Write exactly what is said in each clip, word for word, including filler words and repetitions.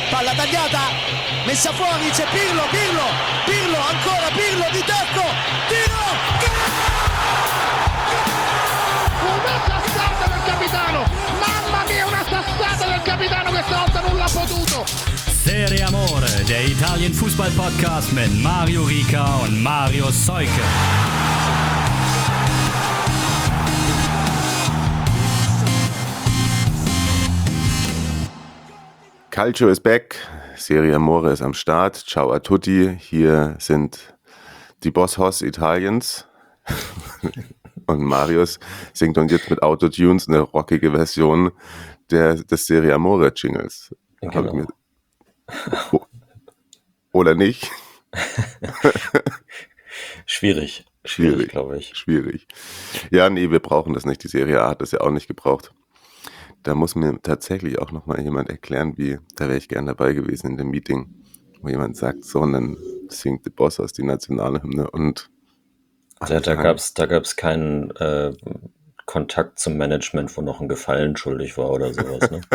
palla tagliata, messa fuori, c'è Pirlo, Pirlo, Pirlo, ancora Pirlo di tacco, tiro, una sassata del capitano, mamma mia, una sassata del capitano, questa volta non l'ha potuto. Serie Amore, der Italien-Fußball-Podcast mit Mario Rica und Mario Seuke. Calcio is back, Serie Amore ist am Start, ciao a tutti, hier sind die Boss-Hoss Italiens und Marius singt uns jetzt mit Autotunes eine rockige Version der, des Serie Amore Jingles. Genau. Mir, oh, oder nicht? Schwierig, schwierig, glaube ich. Schwierig. Ja, nee, wir brauchen das nicht, die Serie A hat das ja auch nicht gebraucht. Da muss mir tatsächlich auch nochmal jemand erklären, wie, da wäre ich gern dabei gewesen in dem Meeting, wo jemand sagt, so, und dann singt der Boss aus die nationale Hymne und Da, da gab es da gab's keinen äh, Kontakt zum Management, wo noch ein Gefallen schuldig war oder sowas, ne?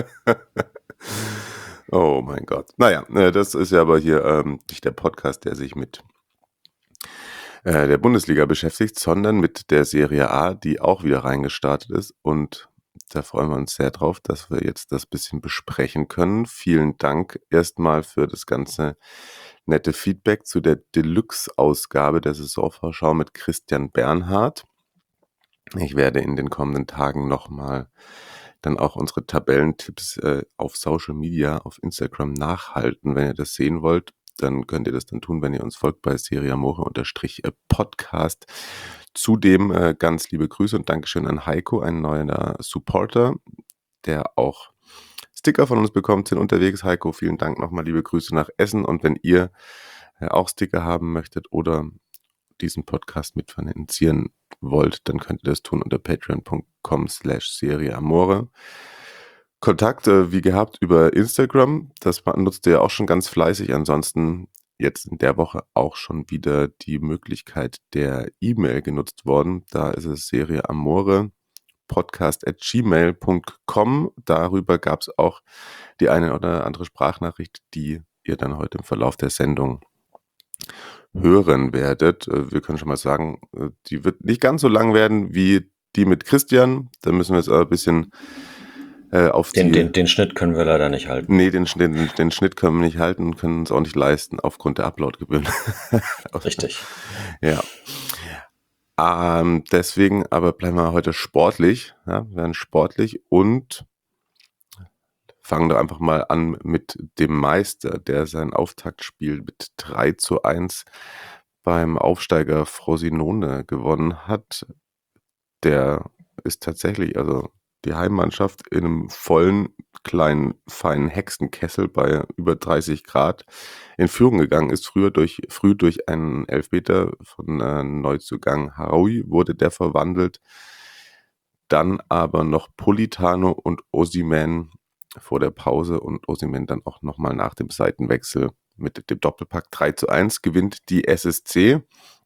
Oh mein Gott. Naja, das ist ja aber hier ähm, nicht der Podcast, der sich mit äh, der Bundesliga beschäftigt, sondern mit der Serie A, die auch wieder reingestartet ist, und da freuen wir uns sehr drauf, dass wir jetzt das bisschen besprechen können. Vielen Dank erstmal für das ganze nette Feedback zu der Deluxe-Ausgabe der Saisonvorschau mit Christian Bernhard. Ich werde in den kommenden Tagen nochmal dann auch unsere Tabellentipps äh, auf Social Media, auf Instagram nachhalten. Wenn ihr das sehen wollt, dann könnt ihr das dann tun, wenn ihr uns folgt bei Serie Amore unterstrich Podcast. Zudem äh, ganz liebe Grüße und Dankeschön an Heiko, ein neuer Supporter, der auch Sticker von uns bekommt, sind unterwegs. Heiko, vielen Dank nochmal, liebe Grüße nach Essen. Und wenn ihr äh, auch Sticker haben möchtet oder diesen Podcast mitfinanzieren wollt, dann könnt ihr das tun unter patreon.com slash serieamore. Kontakt, äh, wie gehabt, über Instagram. Das nutzt ihr ja auch schon ganz fleißig. Ansonsten jetzt in der Woche auch schon wieder die Möglichkeit der E-Mail genutzt worden. Da ist es Serie Amore podcast at gmail punkt com. Darüber gab es auch die eine oder andere Sprachnachricht, die ihr dann heute im Verlauf der Sendung hören werdet. Wir können schon mal sagen, die wird nicht ganz so lang werden wie die mit Christian. Da müssen wir jetzt aber ein bisschen äh, auf den, die... Den, den Schnitt können wir leider nicht halten. Nee, den, den, den Schnitt können wir nicht halten und können uns auch nicht leisten aufgrund der Uploadgebühren. Richtig. Ja. Ähm, deswegen aber bleiben wir heute sportlich. Ja, wir werden sportlich und fangen da einfach mal an mit dem Meister, der sein Auftaktspiel mit drei zu eins beim Aufsteiger Frosinone gewonnen hat. Der ist tatsächlich, also die Heimmannschaft in einem vollen, kleinen, feinen Hexenkessel bei über dreißig Grad in Führung gegangen ist. Früher durch, früh durch einen Elfmeter von äh, Neuzugang Haraoui wurde der verwandelt. Dann aber noch Politano und Osimhen vor der Pause und Osimhen dann auch nochmal nach dem Seitenwechsel mit dem Doppelpack drei zu eins gewinnt die S S C.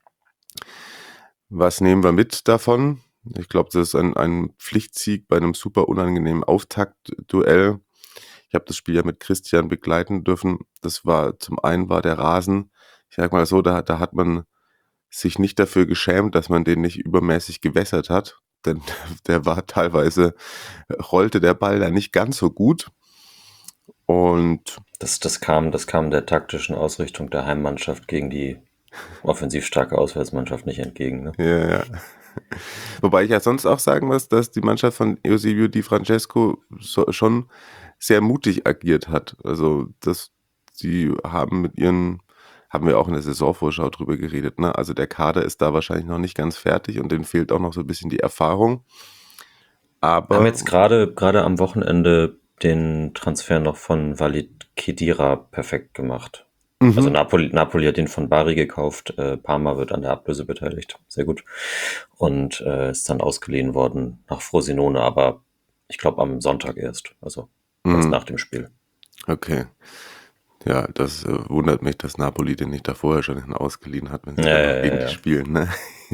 Was nehmen wir mit davon? Ich glaube, das ist ein, ein Pflichtsieg bei einem super unangenehmen Auftaktduell. Ich habe das Spiel ja mit Christian begleiten dürfen. Das war, zum einen war der Rasen, ich sag mal so, da, da hat man sich nicht dafür geschämt, dass man den nicht übermäßig gewässert hat. Denn der war teilweise, rollte der Ball da nicht ganz so gut. Und das, das, kam, das kam der taktischen Ausrichtung der Heimmannschaft gegen die offensiv starke Auswärtsmannschaft nicht entgegen. Ne? Ja, ja. Wobei ich ja sonst auch sagen muss, dass die Mannschaft von Eusebio Di Francesco so, schon sehr mutig agiert hat. Also das, sie haben mit ihren, haben wir auch in der Saisonvorschau drüber geredet, ne? Also der Kader ist da wahrscheinlich noch nicht ganz fertig und denen fehlt auch noch so ein bisschen die Erfahrung. Aber wir haben jetzt gerade gerade am Wochenende den Transfer noch von Walid Khedira perfekt gemacht. Mhm. Also Napoli, Napoli hat den von Bari gekauft, äh, Parma wird an der Ablöse beteiligt, sehr gut. Und äh, ist dann ausgeliehen worden nach Frosinone, aber ich glaube am Sonntag erst, also erst mhm. nach dem Spiel. Okay. Ja, das äh, wundert mich, dass Napoli den nicht da vorher schon ausgeliehen hat, wenn sie ja, ja, ja, gegen ja. die spielen. Ne?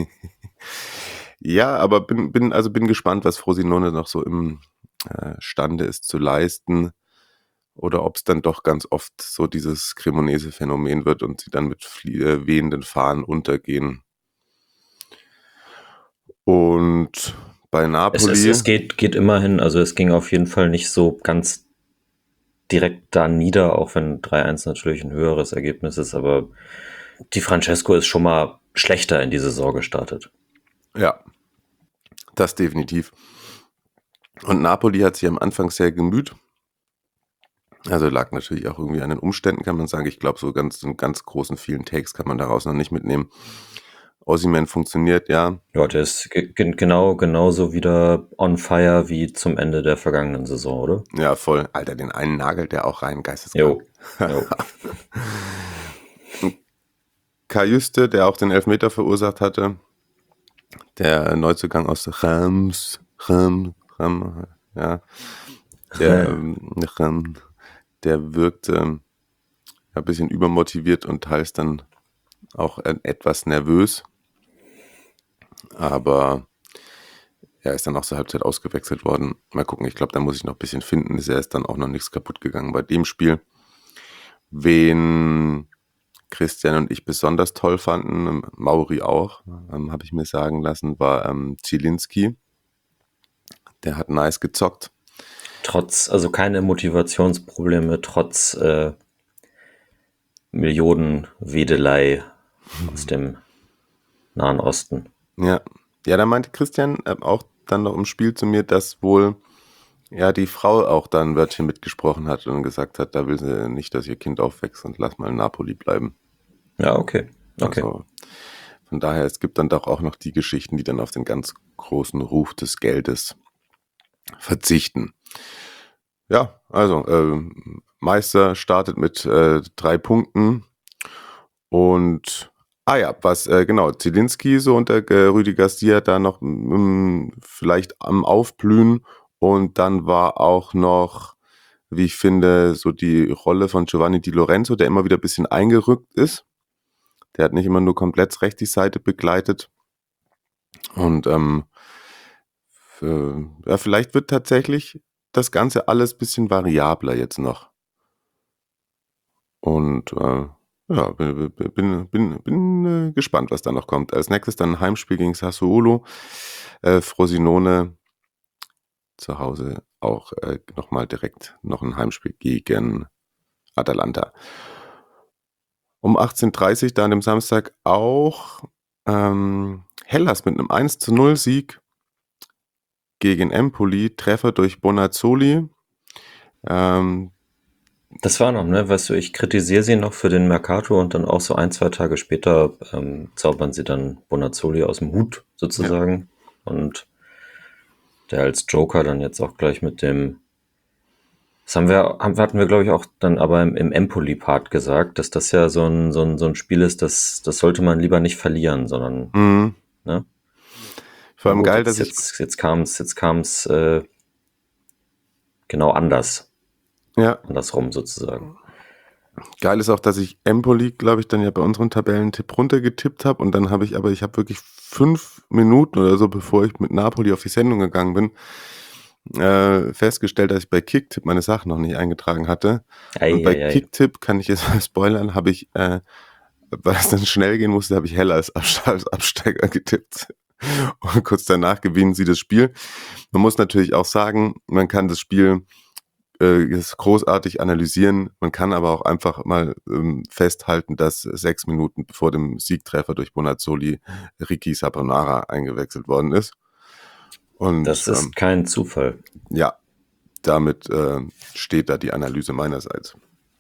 Ja, aber bin, bin, also bin gespannt, was Frosinone noch so im äh, Stande ist zu leisten. oder ob es dann doch ganz oft so dieses Cremonese-Phänomen wird und sie dann mit flie- äh, wehenden Fahnen untergehen. Und bei Es, Napoli, es, es geht, geht immerhin, also es ging auf jeden Fall nicht so ganz direkt da nieder, auch wenn drei eins natürlich ein höheres Ergebnis ist, aber Di Francesco ist schon mal schlechter in die Saison gestartet. ja, das definitiv. Und Napoli hat sich am Anfang sehr gemüht. Also lag natürlich auch irgendwie an den Umständen, kann man sagen. Ich glaube, so ganz, in ganz großen, vielen Takes kann man daraus noch nicht mitnehmen. Osimhen funktioniert, ja. Ja, der ist ge ge- genau genauso wieder on fire wie zum Ende der vergangenen Saison, oder? Ja, voll. Alter, den einen nagelt der auch rein, geisteskrank. Jo. jo. Kajüste, der auch den Elfmeter verursacht hatte, der Neuzugang aus Reims, Reims, Reims, ja, der, ähm, Reims, der wirkte ein bisschen übermotiviert und teils dann auch äh, etwas nervös. Aber er ist dann auch zur Halbzeit ausgewechselt worden. Mal gucken, ich glaube, da muss ich noch ein bisschen finden. Er ist dann auch noch nichts kaputt gegangen bei dem Spiel. Wen Christian und ich besonders toll fanden, Mauri auch, ähm, habe ich mir sagen lassen, war ähm, Zielinski. Der hat nice gezockt. Trotz, also keine Motivationsprobleme, trotz äh, Millionenwedelei aus dem Nahen Osten. Ja, ja, da meinte Christian äh, auch dann noch im Spiel zu mir, dass wohl ja die Frau auch da ein Wörtchen mitgesprochen hat und gesagt hat, da will sie nicht, dass ihr Kind aufwächst und lass mal in Napoli bleiben. Ja, okay. Okay. Also von daher, es gibt dann doch auch noch die Geschichten, die dann auf den ganz großen Ruf des Geldes verzichten. Ja, also äh, Meister startet mit äh, drei Punkten und ah ja, was äh, genau, Zielinski so unter äh, Rüdi Garcia da noch mh, vielleicht am Aufblühen und dann war auch noch, wie ich finde, so die Rolle von Giovanni Di Lorenzo, der immer wieder ein bisschen eingerückt ist. Der hat nicht immer nur komplett rechts die Seite begleitet. Und ähm, für, ja, vielleicht wird tatsächlich das Ganze alles ein bisschen variabler jetzt noch. Und äh, ja, bin, bin, bin, bin äh, gespannt, was da noch kommt. Als nächstes dann ein Heimspiel gegen Sassuolo. Äh, Frosinone zu Hause auch äh, nochmal direkt noch ein Heimspiel gegen Atalanta. Um achtzehn Uhr dreißig da an dem Samstag auch ähm, Hellas mit einem eins zu null Sieg gegen Empoli, Treffer durch Bonazzoli. Ähm, Das war noch, ne? Weißt du, ich kritisiere sie noch für den Mercato und dann auch so ein, zwei Tage später ähm, zaubern sie dann Bonazzoli aus dem Hut sozusagen. Ja. Und der als Joker dann jetzt auch gleich mit dem, das haben wir, haben, hatten wir glaube ich auch dann aber im, im Empoli-Part gesagt, dass das ja so ein, so ein, so ein Spiel ist, das, das sollte man lieber nicht verlieren, sondern, mhm. ne? Vor allem Gut, geil, jetzt, dass jetzt, jetzt kam es, jetzt kam es äh, genau anders. Ja. Andersrum sozusagen. Geil ist auch, dass ich Empoli, glaube ich, dann ja bei unseren Tabellentipp runtergetippt habe und dann habe ich aber, ich habe wirklich fünf Minuten oder so, bevor ich mit Napoli auf die Sendung gegangen bin, äh, festgestellt, dass ich bei Kicktipp meine Sachen noch nicht eingetragen hatte. Ei, und bei ei, ei. Kicktipp, kann ich jetzt mal spoilern, habe ich, äh, weil es dann schnell gehen musste, habe ich Hella als, Abste- als Absteiger getippt. Und kurz danach gewinnen sie das Spiel. Man muss natürlich auch sagen, man kann das Spiel äh, großartig analysieren, man kann aber auch einfach mal ähm, festhalten, dass sechs Minuten vor dem Siegtreffer durch Bonazzoli Ricky Saponara eingewechselt worden ist. Und Das ist ähm, kein Zufall. ja, damit äh, steht da die Analyse meinerseits.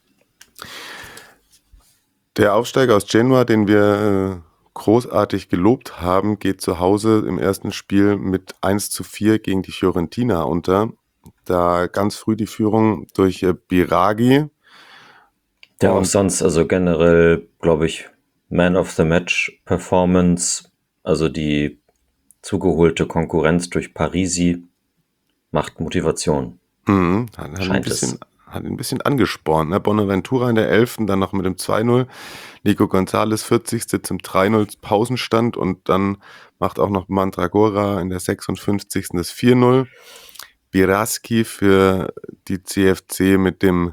Der Aufsteiger aus Genua, den wir äh, großartig gelobt haben, geht zu Hause im ersten Spiel mit eins zu vier gegen die Fiorentina unter. Da ganz früh die Führung durch äh, Biraghi. Der Und- auch sonst, also generell, glaube ich, Man of the Match Performance, also die zugeholte Konkurrenz durch Parisi macht Motivation. Mhm, hat, hat, ein Scheint bisschen, hat ein bisschen angespornt. Ne? Bonaventura in der elften dann noch mit dem zwei null. Nico Gonzalez vierzigste zum drei null Pausenstand und dann macht auch noch Mandragora in der sechsundfünfzigsten das vier null. Biraski für die C F C mit dem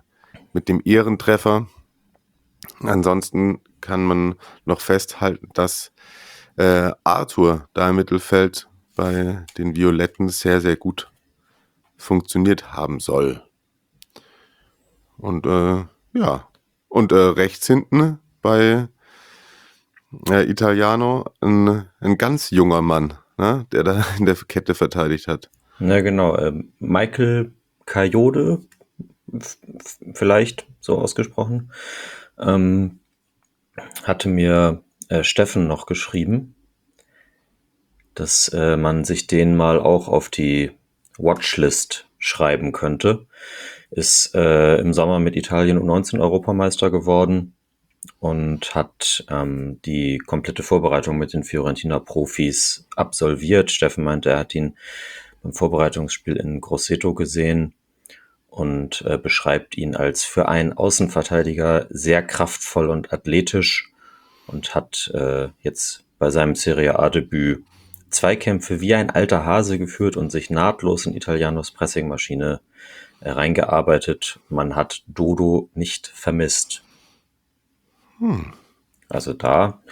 mit dem Ehrentreffer. Ansonsten kann man noch festhalten, dass äh, Arthur da im Mittelfeld bei den Violetten sehr, sehr gut funktioniert haben soll. Und äh, ja, und äh, rechts hinten bei äh, Italiano ein, ein ganz junger Mann, ne, der da in der Kette verteidigt hat. Na genau, ähm, Michael Kayode, f- f- vielleicht so ausgesprochen, ähm, hatte mir äh, Steffen noch geschrieben, dass äh, man sich den mal auch auf die Watchlist schreiben könnte. Ist äh, im Sommer mit Italien U neunzehn Europameister geworden und hat ähm, die komplette Vorbereitung mit den Fiorentina-Profis absolviert. Steffen meinte, er hat ihn beim Vorbereitungsspiel in Grosseto gesehen und äh, beschreibt ihn als für einen Außenverteidiger sehr kraftvoll und athletisch und hat äh, jetzt bei seinem Serie A-Debüt Zweikämpfe wie ein alter Hase geführt und sich nahtlos in Italianos Pressingmaschine äh, reingearbeitet. Man hat Dodo nicht vermisst. Hm. Also da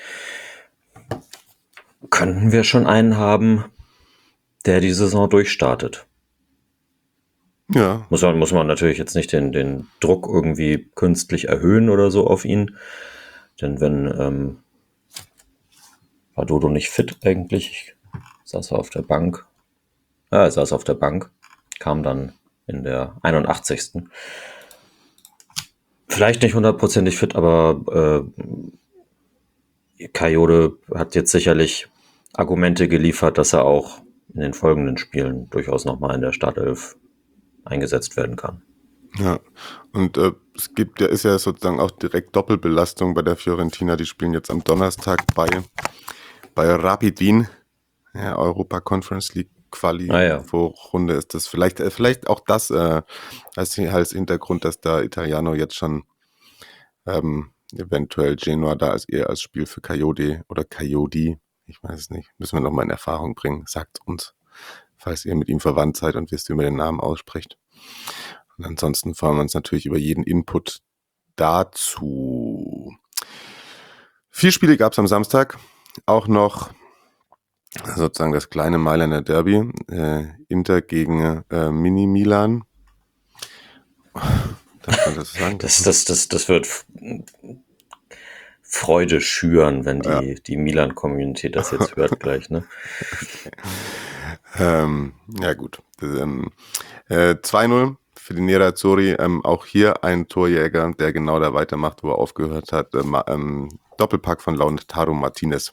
könnten wir schon einen haben, der die Saison durchstartet. Ja. Muss man, muss man natürlich jetzt nicht den, den Druck irgendwie künstlich erhöhen oder so auf ihn. Denn wenn, ähm, war Dodo nicht fit eigentlich? Saß er auf der Bank. Ja, er saß auf der Bank. Kam dann in der einundachtzigsten Vielleicht nicht hundertprozentig fit, aber äh, Kayode hat jetzt sicherlich Argumente geliefert, dass er auch in den folgenden Spielen durchaus nochmal in der Startelf eingesetzt werden kann. Ja, und äh, es gibt ja, ist ja sozusagen auch direkt Doppelbelastung bei der Fiorentina. Die spielen jetzt am Donnerstag bei, bei Rapid Wien, ja, Europa Conference League Quali, Ah, ja. Vorrunde ist das. Vielleicht, äh, vielleicht auch das äh, als, als Hintergrund, dass da Italiano jetzt schon ähm, eventuell Genoa da als eher als Spiel für Kayode oder Kayodi, ich weiß es nicht, müssen wir nochmal in Erfahrung bringen. Sagt uns, falls ihr mit ihm verwandt seid und wisst, wie man den Namen ausspricht. Und ansonsten freuen wir uns natürlich über jeden Input dazu. Vier Spiele gab es am Samstag. Auch noch sozusagen das kleine Mailänder Derby. Äh, Inter gegen äh, Mini Milan. Darf man das sagen? Das, das, das, das wird F- Freude schüren, wenn die, Ja. die Milan-Community das jetzt hört gleich, ne? Ähm, ja gut. Ähm, äh, zwei null für die Nerazzurri. Ähm, auch hier ein Torjäger, der genau da weitermacht, wo er aufgehört hat. Ähm, ähm, Doppelpack von Lautaro Martinez.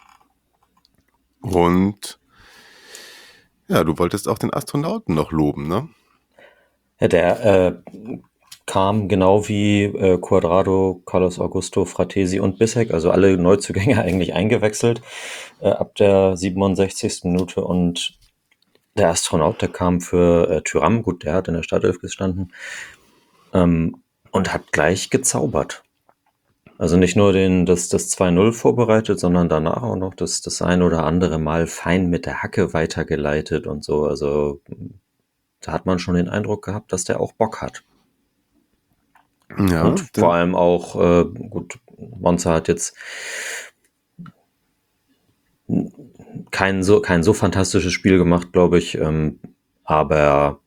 Und ja, du wolltest auch den Astronauten noch loben, ne? Ja, der äh, kam genau wie äh, Cuadrado, Carlos Augusto, Fratesi und Bissek, also alle Neuzugänge eigentlich eingewechselt äh, ab der siebenundsechzigsten Minute und der Astronaut, der kam für äh, Thuram, gut, der hat in der Startelf gestanden ähm, und hat gleich gezaubert. Also nicht nur den, das, das zwei null vorbereitet, sondern danach auch noch das, das ein oder andere Mal fein mit der Hacke weitergeleitet und so. Also da hat man schon den Eindruck gehabt, dass der auch Bock hat. Ja, Und den- vor allem auch, äh, gut, Monza hat jetzt kein so, kein so fantastisches Spiel gemacht, glaube ich, ähm, aber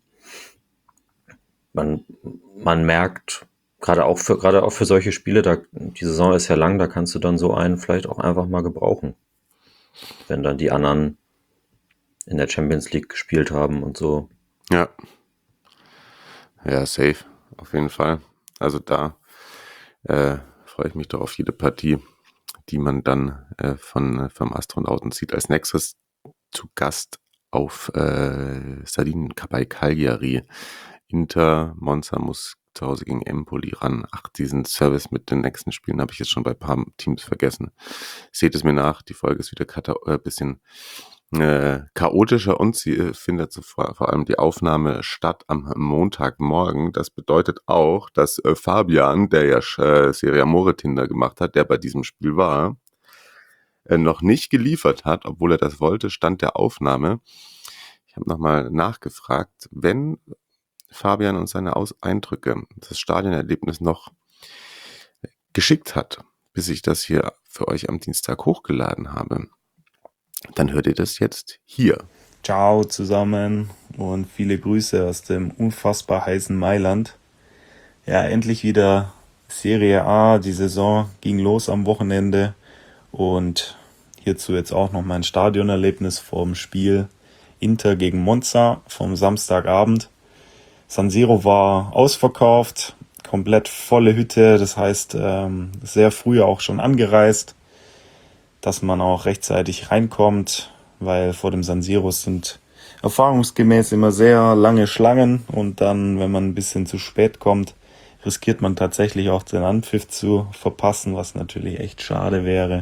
man, man merkt, gerade auch für, gerade auch für solche Spiele, da, die Saison ist ja lang, da kannst du dann so einen vielleicht auch einfach mal gebrauchen. Wenn dann die anderen in der Champions League gespielt haben und so. Ja. Ja, safe. Auf jeden Fall. Also da äh, freue ich mich doch auf jede Partie, die man dann äh, von, vom Astronauten sieht. Als nächstes zu Gast auf äh, Sardinien bei Cagliari. Inter, Monza muss zu Hause gegen Empoli ran. Ach, diesen Service mit den nächsten Spielen habe ich jetzt schon bei ein paar Teams vergessen. Seht es mir nach, die Folge ist wieder ein äh, bisschen äh, chaotischer und sie äh, findet so vor, vor allem die Aufnahme statt am Montagmorgen. Das bedeutet auch, dass äh, Fabian, der ja äh, Serie Amore Tinder gemacht hat, der bei diesem Spiel war, äh, noch nicht geliefert hat, obwohl er das wollte, Stand der Aufnahme. Ich habe nochmal nachgefragt, wenn Fabian und seine Aus- Eindrücke, das Stadionerlebnis noch geschickt hat, bis ich das hier für euch am Dienstag hochgeladen habe, dann hört ihr das jetzt hier. Ciao zusammen und viele Grüße aus dem unfassbar heißen Mailand. Ja, endlich wieder Serie A. Die Saison ging los am Wochenende und hierzu jetzt auch noch mein Stadionerlebnis vorm Spiel Inter gegen Monza vom Samstagabend. San Siro war ausverkauft, komplett volle Hütte, das heißt ähm, sehr früh auch schon angereist, dass man auch rechtzeitig reinkommt, weil vor dem San Siro sind erfahrungsgemäß immer sehr lange Schlangen und dann, wenn man ein bisschen zu spät kommt, riskiert man tatsächlich auch den Anpfiff zu verpassen, was natürlich echt schade wäre.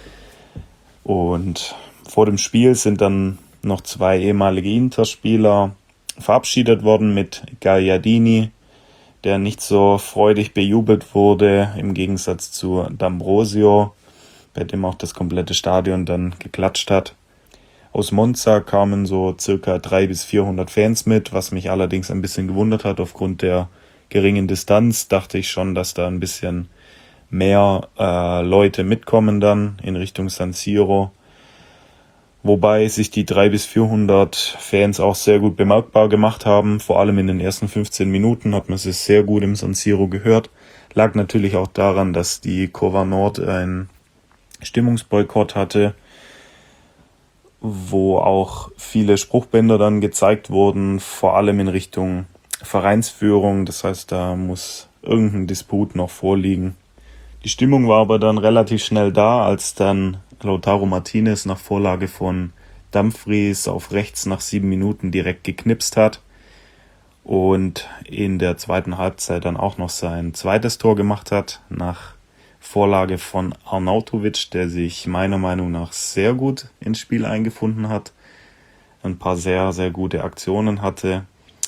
Und vor dem Spiel sind dann noch zwei ehemalige Inter-Spieler verabschiedet worden mit Gagliardini, der nicht so freudig bejubelt wurde, im Gegensatz zu D'Ambrosio, bei dem auch das komplette Stadion dann geklatscht hat. Aus Monza kamen so circa dreihundert bis vierhundert Fans mit, was mich allerdings ein bisschen gewundert hat. Aufgrund der geringen Distanz dachte ich schon, dass da ein bisschen mehr äh, Leute mitkommen dann in Richtung San Siro. Wobei sich die dreihundert bis vierhundert Fans auch sehr gut bemerkbar gemacht haben. Vor allem in den ersten fünfzehn Minuten hat man es sehr gut im San Siro gehört. Lag natürlich auch daran, dass die Cova Nord einen Stimmungsboykott hatte, wo auch viele Spruchbänder dann gezeigt wurden, vor allem in Richtung Vereinsführung. Das heißt, da muss irgendein Disput noch vorliegen. Die Stimmung war aber dann relativ schnell da, als dann Lautaro Martinez nach Vorlage von Dumfries auf rechts nach sieben Minuten direkt geknipst hat und in der zweiten Halbzeit dann auch noch sein zweites Tor gemacht hat, nach Vorlage von Arnautovic, der sich meiner Meinung nach sehr gut ins Spiel eingefunden hat, ein paar sehr, sehr gute Aktionen hatte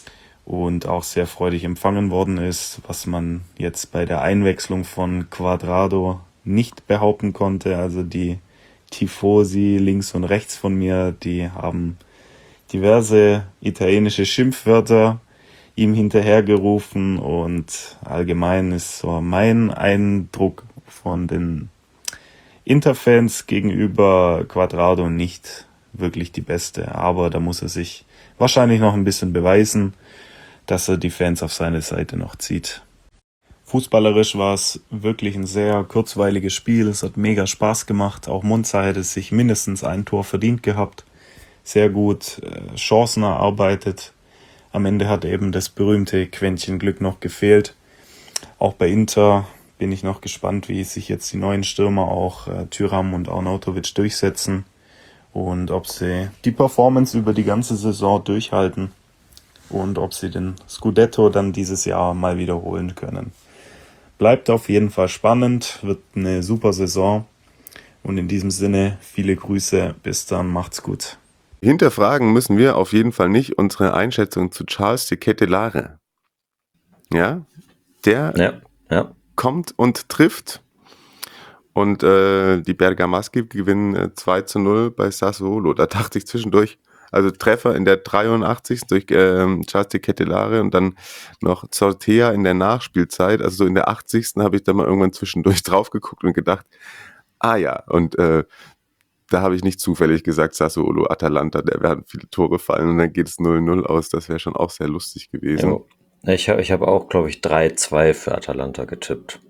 und auch sehr freudig empfangen worden ist, was man jetzt bei der Einwechslung von Quadrado nicht behaupten konnte. Also die Tifosi links und rechts von mir, die haben diverse italienische Schimpfwörter ihm hinterhergerufen und allgemein ist so mein Eindruck von den Interfans gegenüber Quadrado nicht wirklich die beste, aber da muss er sich wahrscheinlich noch ein bisschen beweisen, dass er die Fans auf seine Seite noch zieht. Fußballerisch war es wirklich ein sehr kurzweiliges Spiel, es hat mega Spaß gemacht, auch Monza hätte sich mindestens ein Tor verdient gehabt, sehr gut äh, Chancen erarbeitet, am Ende hat eben das berühmte Quäntchen Glück noch gefehlt. Auch bei Inter bin ich noch gespannt, wie sich jetzt die neuen Stürmer auch äh, Thuram und Arnautovic durchsetzen und ob sie die Performance über die ganze Saison durchhalten und ob sie den Scudetto dann dieses Jahr mal wiederholen können. Bleibt auf jeden Fall spannend, wird eine super Saison und in diesem Sinne viele Grüße, bis dann, macht's gut. Hinterfragen müssen wir auf jeden Fall nicht unsere Einschätzung zu Charles de Kettelare. Ja, der Ja, ja. kommt und trifft und äh, die Bergamaschi gewinnen äh, zwei zu null bei Sassuolo. Da dachte ich zwischendurch, also Treffer in der dreiundachtzigsten durch äh, Charles de Kettelare und dann noch Zortea in der Nachspielzeit, also so in der achtzigsten habe ich da mal irgendwann zwischendurch drauf geguckt und gedacht, ah ja, und äh, da habe ich nicht zufällig gesagt, Sassuolo, Atalanta, da werden viele Tore fallen und dann geht es null null aus. Das wäre schon auch sehr lustig gewesen. Ja, ich habe ich hab auch, glaube ich, drei zwei für Atalanta getippt.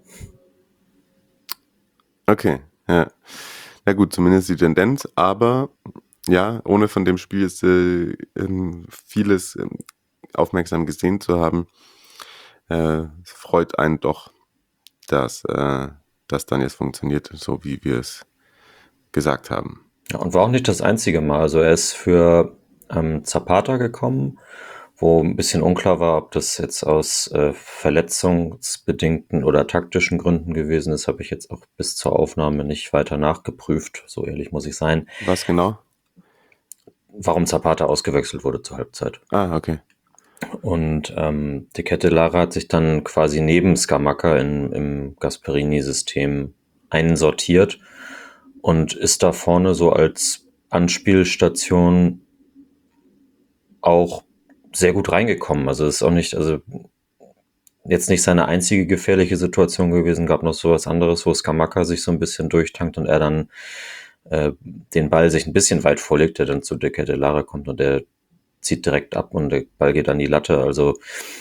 Okay, ja. Na gut, zumindest die Tendenz, aber ja, ohne von dem Spiel jetzt, äh, ähm, vieles ähm, aufmerksam gesehen zu haben, äh, freut einen doch, dass äh, das dann jetzt funktioniert, so wie wir es gesagt haben. Ja, und war auch nicht das einzige Mal. Also er ist für ähm, Zapata gekommen, wo ein bisschen unklar war, ob das jetzt aus äh, verletzungsbedingten oder taktischen Gründen gewesen ist, habe ich jetzt auch bis zur Aufnahme nicht weiter nachgeprüft, so ehrlich muss ich sein. Was genau? Warum Zapata ausgewechselt wurde zur Halbzeit. Ah, okay. Und ähm, De Kettelare hat sich dann quasi neben Scamacca in, im Gasperini-System einsortiert und ist da vorne so als Anspielstation auch sehr gut reingekommen. Also ist auch nicht, also jetzt nicht seine einzige gefährliche Situation gewesen, gab noch sowas anderes, wo Scamacca sich so ein bisschen durchtankt und er dann äh, den Ball sich ein bisschen weit vorlegt, der dann zu De Ketelaere kommt und der zieht direkt ab und der Ball geht an die Latte. Also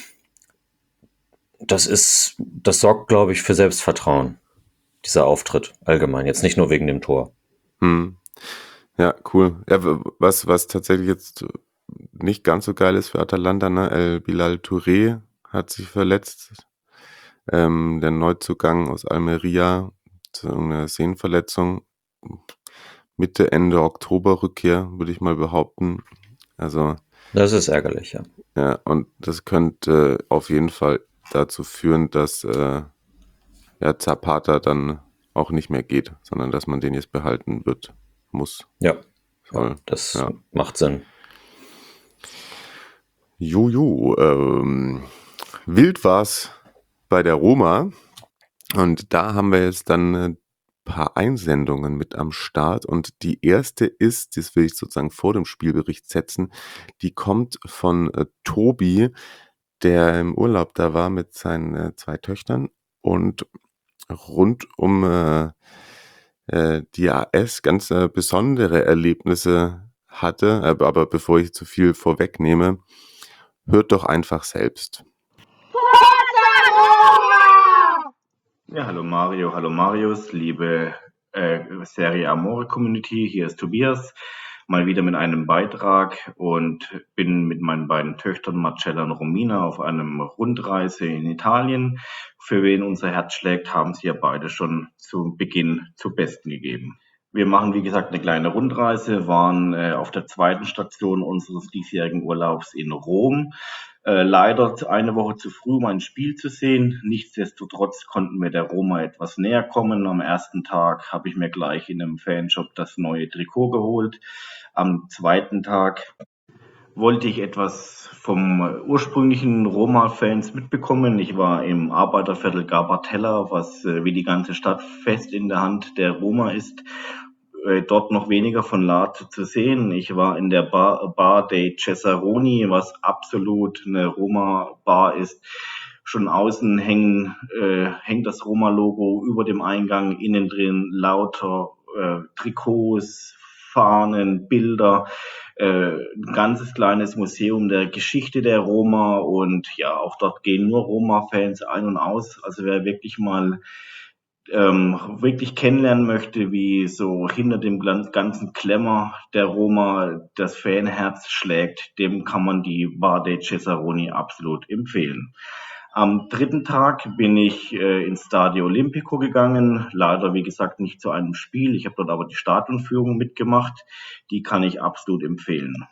das ist, das sorgt, glaube ich, für Selbstvertrauen, dieser Auftritt allgemein, jetzt nicht nur wegen dem Tor. Hm. Ja, cool. Ja, was, was tatsächlich jetzt nicht ganz so geil ist für Atalanta, ne? El Bilal Touré hat sich verletzt. Ähm, der Neuzugang aus Almeria, zu einer Sehnenverletzung. Mitte, Ende Oktober Rückkehr, würde ich mal behaupten. Also. Das ist ärgerlich, ja. Ja, und das könnte äh, auf jeden Fall dazu führen, dass äh, ja, Zapata dann auch nicht mehr geht, sondern dass man den jetzt behalten wird, muss. Ja, soll. ja das ja. macht Sinn. Jojo, ähm, wild war's bei der Roma und da haben wir jetzt dann ein paar Einsendungen mit am Start und die erste ist, das will ich sozusagen vor dem Spielbericht setzen, die kommt von äh, Tobi, der im Urlaub da war mit seinen äh, zwei Töchtern und rund um äh, äh, die A S ganz äh, besondere Erlebnisse hatte, aber, aber bevor ich zu viel vorwegnehme, hört doch einfach selbst. Ja, hallo Mario, hallo Marius, liebe äh, Serie Amore Community, hier ist Tobias, mal wieder mit einem Beitrag und bin mit meinen beiden Töchtern Marcella und Romina auf einem Rundreise in Italien. Für wen unser Herz schlägt, haben sie ja beide schon zu Beginn zu Besten gegeben. Wir machen, wie gesagt, eine kleine Rundreise, waren äh, auf der zweiten Station unseres diesjährigen Urlaubs in Rom. Äh, leider eine Woche zu früh, um ein Spiel zu sehen. Nichtsdestotrotz konnten wir der Roma etwas näher kommen. Am ersten Tag habe ich mir gleich in einem Fanshop das neue Trikot geholt. Am zweiten Tag wollte ich etwas vom ursprünglichen Roma-Fans mitbekommen. Ich war im Arbeiterviertel Garbatella, was äh, wie die ganze Stadt fest in der Hand der Roma ist. Äh, dort noch weniger von Lazio zu sehen. Ich war in der Bar, Bar dei Cesaroni, was absolut eine Roma-Bar ist. Schon außen hängen, äh, hängt das Roma-Logo über dem Eingang, innen drin lauter äh, Trikots, Fahnen, Bilder, äh, ein ganzes kleines Museum der Geschichte der Roma und ja, auch dort gehen nur Roma-Fans ein und aus. Also wer wirklich mal ähm, wirklich kennenlernen möchte, wie so hinter dem ganzen Klemmer der Roma das Fanherz schlägt, dem kann man die Bar dei Cesaroni absolut empfehlen. Am dritten Tag bin ich äh, ins Stadio Olimpico gegangen, leider wie gesagt nicht zu einem Spiel, ich habe dort aber die Stadionführung mitgemacht, die kann ich absolut empfehlen.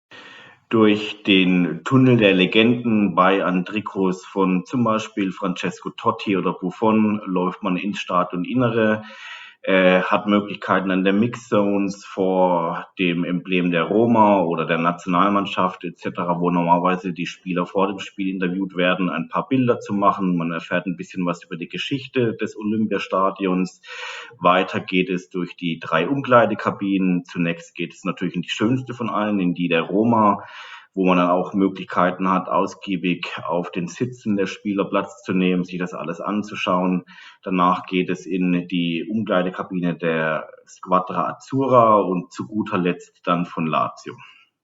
Durch den Tunnel der Legenden bei Andrikos von zum Beispiel Francesco Totti oder Buffon läuft man ins Stadioninnere, äh, hat Möglichkeiten an der Mixzones vor dem Emblem der Roma oder der Nationalmannschaft et cetera, wo normalerweise die Spieler vor dem Spiel interviewt werden, ein paar Bilder zu machen. Man erfährt ein bisschen was über die Geschichte des Olympiastadions. Weiter geht es durch die drei Umkleidekabinen. Zunächst geht es natürlich in die schönste von allen, in die der Roma, wo man dann auch Möglichkeiten hat, ausgiebig auf den Sitzen der Spieler Platz zu nehmen, sich das alles anzuschauen. Danach geht es in die Umkleidekabine der Squadra Azzurra und zu guter Letzt dann von Lazio.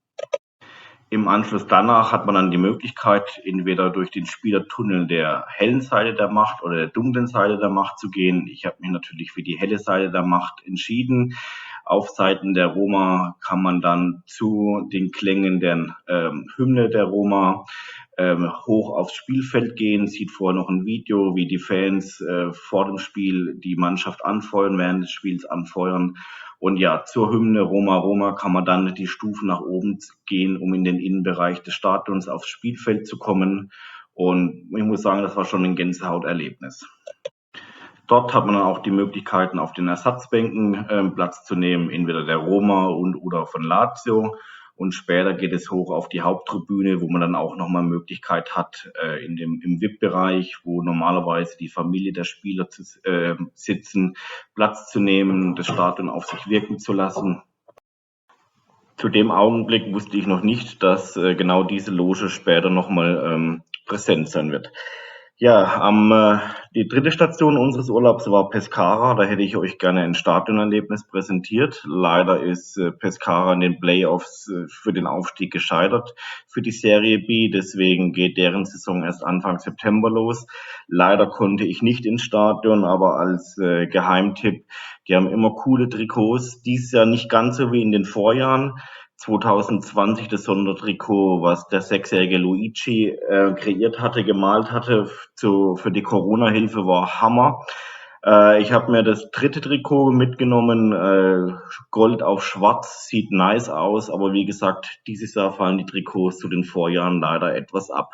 Im Anschluss danach hat man dann die Möglichkeit, entweder durch den Spielertunnel der hellen Seite der Macht oder der dunklen Seite der Macht zu gehen. Ich habe mich natürlich für die helle Seite der Macht entschieden. Auf Seiten der Roma kann man dann zu den Klängen der ähm, Hymne der Roma ähm, hoch aufs Spielfeld gehen, sieht vorher noch ein Video, wie die Fans äh, vor dem Spiel die Mannschaft anfeuern, während des Spiels anfeuern. Und ja, zur Hymne Roma Roma kann man dann die Stufen nach oben gehen, um in den Innenbereich des Stadions aufs Spielfeld zu kommen. Und ich muss sagen, das war schon ein Gänsehauterlebnis. Dort hat man dann auch die Möglichkeiten, auf den Ersatzbänken äh, Platz zu nehmen, entweder der Roma und oder von Lazio. Und später geht es hoch auf die Haupttribüne, wo man dann auch nochmal Möglichkeit hat, äh, in dem, im V I P-Bereich, wo normalerweise die Familie der Spieler zu, äh, sitzen, Platz zu nehmen, das Stadion auf sich wirken zu lassen. zu dem Augenblick wusste ich noch nicht, dass äh, genau diese Loge später nochmal ähm, präsent sein wird. Ja, am, äh, die dritte Station unseres Urlaubs war Pescara. Da hätte ich euch gerne ein Stadionerlebnis präsentiert. Leider ist äh, Pescara in den Playoffs äh, für den Aufstieg gescheitert für die Serie B. Deswegen geht deren Saison erst Anfang September los. Leider konnte ich nicht ins Stadion, aber als äh, Geheimtipp, die haben immer coole Trikots. Dieses Jahr nicht ganz so wie in den Vorjahren. zwanzig zwanzig das Sondertrikot, was der sechsjährige Luigi äh, kreiert hatte, gemalt hatte zu, für die Corona-Hilfe, war Hammer. Äh, ich habe mir das dritte Trikot mitgenommen, äh, Gold auf Schwarz, sieht nice aus, aber wie gesagt, dieses Jahr fallen die Trikots zu den Vorjahren leider etwas ab.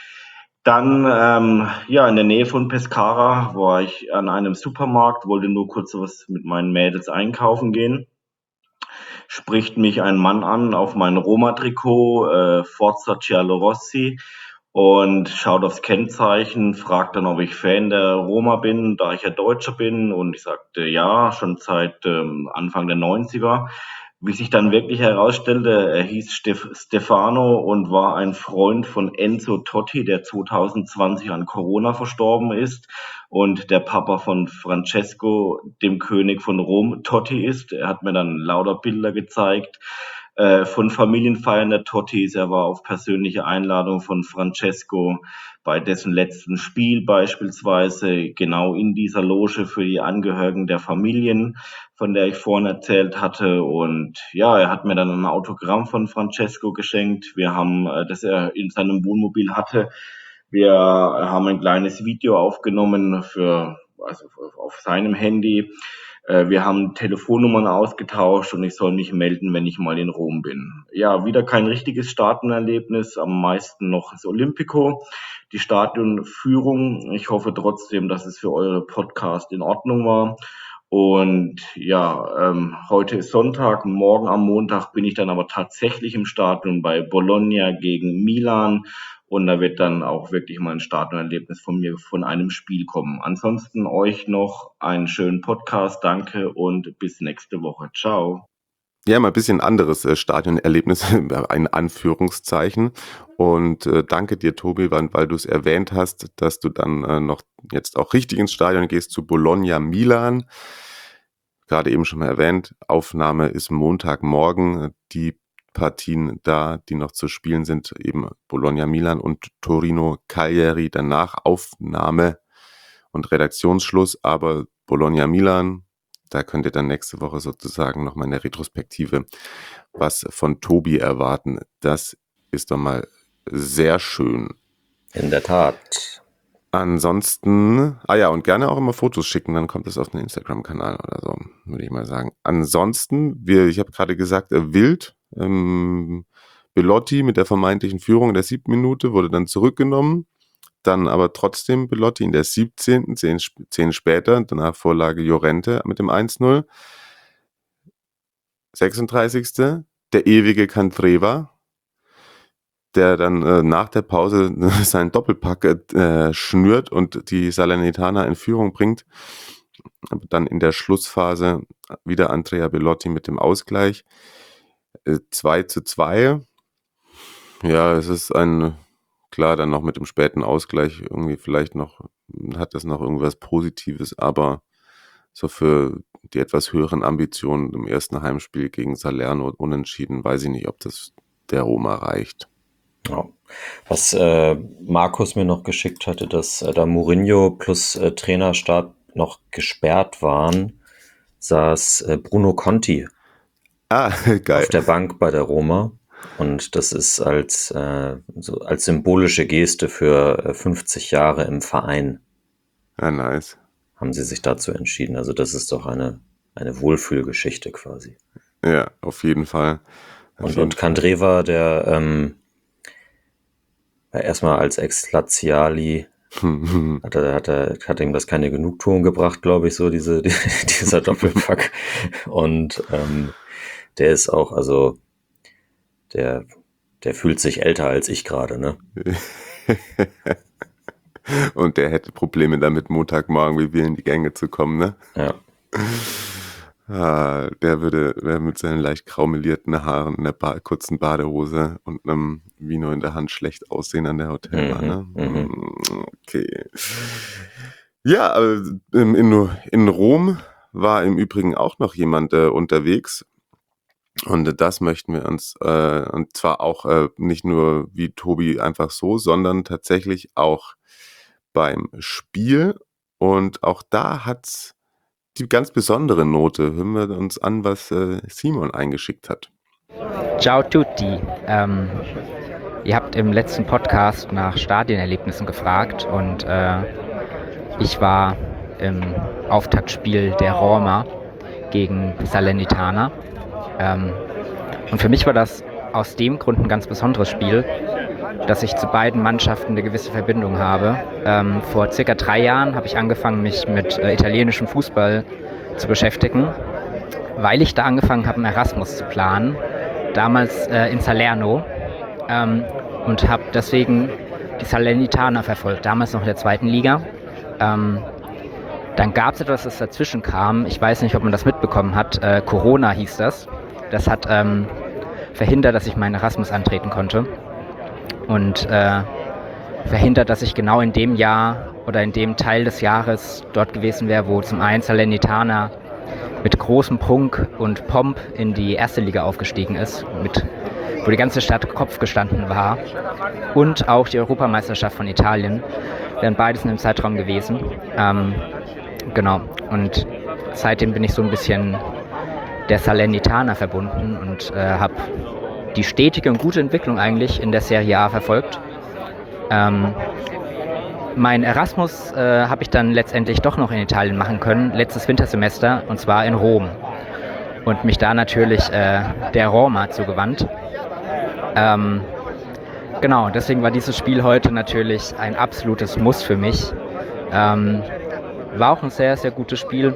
Dann, ähm, ja, in der Nähe von Pescara war ich an einem Supermarkt, wollte nur kurz was mit meinen Mädels einkaufen gehen. Spricht mich ein Mann an auf mein Roma-Trikot, äh, Forza Giallorossi, und schaut aufs Kennzeichen, fragt dann, ob ich Fan der Roma bin, da ich ja Deutscher bin, und ich sagte ja, schon seit ähm, Anfang der neunziger. Wie sich dann wirklich herausstellte, er hieß Stef- Stefano und war ein Freund von Enzo Totti, der zwanzig zwanzig an Corona verstorben ist und der Papa von Francesco, dem König von Rom, Totti ist. Er hat mir dann lauter Bilder gezeigt äh, von Familienfeiern der Tottis. Er war auf persönliche Einladung von Francesco bei dessen letzten Spiel beispielsweise genau in dieser Loge für die Angehörigen der Familien, von der ich vorhin erzählt hatte. Und ja, er hat mir dann ein Autogramm von Francesco geschenkt. Wir haben, äh, das er in seinem Wohnmobil hatte. Wir haben ein kleines Video aufgenommen für, also auf seinem Handy. Äh, wir haben Telefonnummern ausgetauscht und ich soll mich melden, wenn ich mal in Rom bin. Ja, wieder kein richtiges Stadionerlebnis, am meisten noch das Olympico. Die Stadionführung, ich hoffe trotzdem, dass es für eure Podcast in Ordnung war. Und ja, ähm, heute ist Sonntag, morgen am Montag bin ich dann aber tatsächlich im Stadion bei Bologna gegen Milan. Und da wird dann auch wirklich mal ein Stadionerlebnis von mir von einem Spiel kommen. Ansonsten euch noch einen schönen Podcast, danke und bis nächste Woche. Ciao. Ja, mal ein bisschen anderes äh, Stadionerlebnis, ein Anführungszeichen. Und äh, danke dir, Tobi, weil, weil du es erwähnt hast, dass du dann äh, noch jetzt auch richtig ins Stadion gehst zu Bologna Milan. Gerade eben schon mal erwähnt, Aufnahme ist Montagmorgen. Die Partien da, die noch zu spielen sind, eben Bologna Milan und Torino Cagliari, danach Aufnahme und Redaktionsschluss, aber Bologna Milan, da könnt ihr dann nächste Woche sozusagen nochmal eine Retrospektive was von Tobi erwarten. Das ist doch mal sehr schön. In der Tat. Ansonsten, ah ja, und gerne auch immer Fotos schicken, dann kommt es auf den Instagram-Kanal oder so, würde ich mal sagen. Ansonsten, wir, ich habe gerade gesagt, äh, wild, ähm, Belotti mit der vermeintlichen Führung in der siebten Minute wurde dann zurückgenommen, dann aber trotzdem Belotti in der siebzehnten, zehn, zehn später, danach Vorlage Llorente mit dem eins null. sechsunddreißigste der ewige Candreva, der dann äh, nach der Pause seinen Doppelpack äh, schnürt und die Salernitaner in Führung bringt. Dann in der Schlussphase wieder Andrea Belotti mit dem Ausgleich. Äh, zwei zu zwei. Ja, es ist ein, klar, dann noch mit dem späten Ausgleich irgendwie vielleicht noch, hat das noch irgendwas Positives, aber so für die etwas höheren Ambitionen im ersten Heimspiel gegen Salerno unentschieden, weiß ich nicht, ob das der Roma reicht. Ja. Was äh, Markus mir noch geschickt hatte, dass äh, da Mourinho plus äh, Trainerstab noch gesperrt waren, saß äh, Bruno Conti ah, geil. auf der Bank bei der Roma. Und das ist als, äh, so als symbolische Geste für äh, fünfzig Jahre im Verein. Ja, nice. Haben sie sich dazu entschieden. Also das ist doch eine, eine Wohlfühlgeschichte quasi. Ja, auf jeden Fall. Auf und jeden und Candreva, der ähm, erstmal als Ex-Laziali hat, er, hat, er, hat ihm das keine Genugtuung gebracht, glaube ich, so diese die, dieser Doppelpack. Und ähm, der ist auch, also der, der fühlt sich älter als ich gerade, ne? Und der hätte Probleme damit, Montagmorgen wie wir in die Gänge zu kommen, ne? Ja. Ah, der würde der mit seinen leicht graumelierten Haaren, in der ba kurzen Badehose und einem Vino in der Hand schlecht aussehen an der Hotelbar, ne? Mhm, mhm. Mm, Okay. Ja, aber in, in, in Rom war im Übrigen auch noch jemand äh, unterwegs. Und das möchten wir uns, äh, und zwar auch äh, nicht nur wie Tobi einfach so, sondern tatsächlich auch beim Spiel. Und auch da hat's die ganz besondere Note. Hören wir uns an, was äh, Simon eingeschickt hat. Ciao tutti. Ähm, ihr habt im letzten Podcast nach Stadionerlebnissen gefragt und äh, ich war im Auftaktspiel der Roma gegen Salernitana. Ähm, und für mich war das aus dem Grund ein ganz besonderes Spiel, dass ich zu beiden Mannschaften eine gewisse Verbindung habe. Ähm, vor circa drei Jahren habe ich angefangen, mich mit äh, italienischem Fußball zu beschäftigen, weil ich da angefangen habe, einen Erasmus zu planen, damals äh, in Salerno, ähm, und habe deswegen die Salernitana verfolgt, damals noch in der zweiten Liga. Ähm, dann gab es etwas, das dazwischen kam. Ich weiß nicht, ob man das mitbekommen hat. Äh, Corona hieß das. Das hat ähm, verhindert, dass ich meinen Erasmus antreten konnte. Und äh, verhindert, dass ich genau in dem Jahr oder in dem Teil des Jahres dort gewesen wäre, wo zum einen Salernitana mit großem Prunk und Pomp in die erste Liga aufgestiegen ist, mit, wo die ganze Stadt Kopf gestanden war, und auch die Europameisterschaft von Italien, wären beides in dem Zeitraum gewesen. Ähm, genau, und seitdem bin ich so ein bisschen der Salernitana verbunden und äh, habe die stetige und gute Entwicklung eigentlich in der Serie A verfolgt. Ähm, mein Erasmus äh, habe ich dann letztendlich doch noch in Italien machen können, letztes Wintersemester, und zwar in Rom. Und mich da natürlich äh, der Roma zugewandt. Ähm, genau, deswegen war dieses Spiel heute natürlich ein absolutes Muss für mich. Ähm, war auch ein sehr, sehr gutes Spiel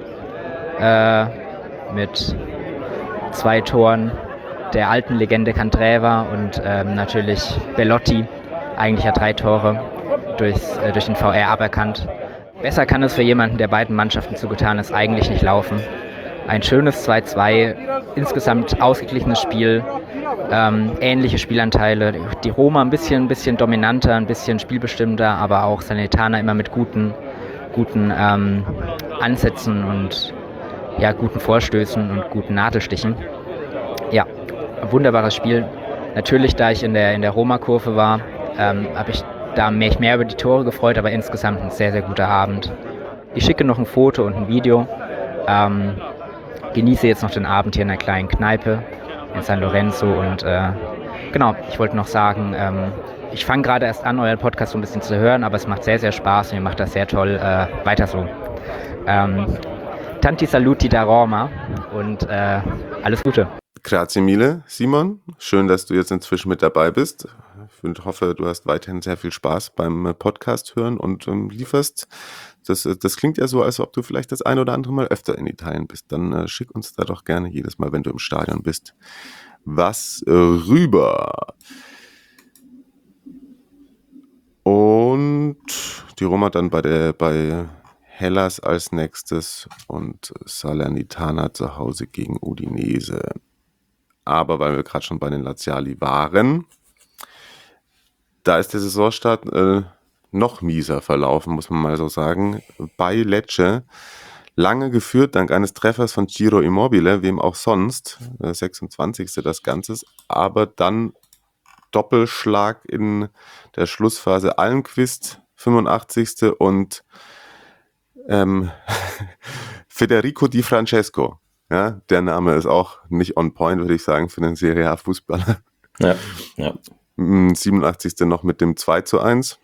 äh, mit zwei Toren der alten Legende Candreva und ähm, natürlich Bellotti, eigentlich ja drei Tore durchs, äh, durch den V R aberkannt. Besser kann es für jemanden, der beiden Mannschaften zugetan ist, eigentlich nicht laufen. Ein schönes zwei zwei, insgesamt ausgeglichenes Spiel, ähm, ähnliche Spielanteile. Die Roma ein bisschen, ein bisschen dominanter, ein bisschen spielbestimmter, aber auch Salernitana immer mit guten, guten ähm, Ansätzen und ja, guten Vorstößen und guten Nadelstichen. Ja, ein wunderbares Spiel. Natürlich, da ich in der, in der Roma-Kurve war, ähm, habe ich da mich mehr über die Tore gefreut, aber insgesamt ein sehr, sehr guter Abend. Ich schicke noch ein Foto und ein Video. Ähm, genieße jetzt noch den Abend hier in einer kleinen Kneipe in San Lorenzo und äh, genau, ich wollte noch sagen, ähm, ich fange gerade erst an, euren Podcast so ein bisschen zu hören, aber es macht sehr, sehr Spaß und ihr macht das sehr toll. Äh, weiter so. Ähm, Tanti saluti da Roma und äh, alles Gute. Grazie mille, Simon. Schön, dass du jetzt inzwischen mit dabei bist. Ich hoffe, du hast weiterhin sehr viel Spaß beim Podcast hören und ähm, lieferst. Das, das klingt ja so, als ob du vielleicht das ein oder andere Mal öfter in Italien bist. Dann äh, schick uns da doch gerne jedes Mal, wenn du im Stadion bist, was äh, rüber. Und die Roma dann bei der bei Hellas als nächstes und Salernitana zu Hause gegen Udinese. Aber weil wir gerade schon bei den Laziali waren, da ist der Saisonstart äh, noch mieser verlaufen, muss man mal so sagen. Bei Lecce, lange geführt dank eines Treffers von Ciro Immobile, wem auch sonst, äh, sechsundzwanzigste das Ganze, aber dann Doppelschlag in der Schlussphase Almqvist, fünfundachtzigste und ähm, Federico Di Francesco. Ja, der Name ist auch nicht on point, würde ich sagen, für einen Serie A-Fußballer. Ja, ja. siebenundachtzigste noch mit dem zwei zu eins.